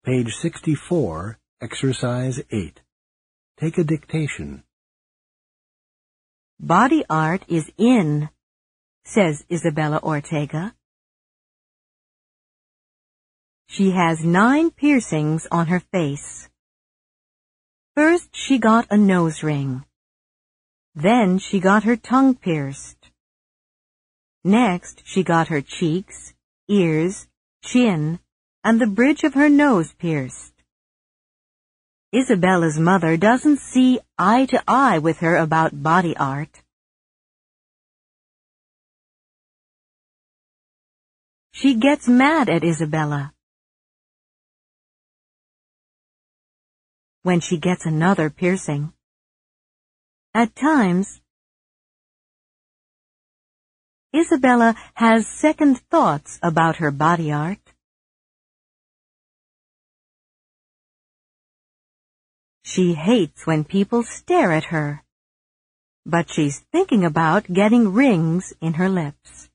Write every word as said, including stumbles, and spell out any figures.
Page sixty-four, Exercise eight. Take a dictation. Body art is in, says Isabella Ortega. She has nine piercings on her face. First she got a nose ring. Then she got her tongue pierced. Next she got her cheeks, ears, chin, and the bridge of her nose pierced. Isabella's mother doesn't see eye to eye with her about body art. She gets mad at Isabella when she gets another piercing. At times, Isabella has second thoughts about her body art. She hates when people stare at her, but she's thinking about getting rings in her lips.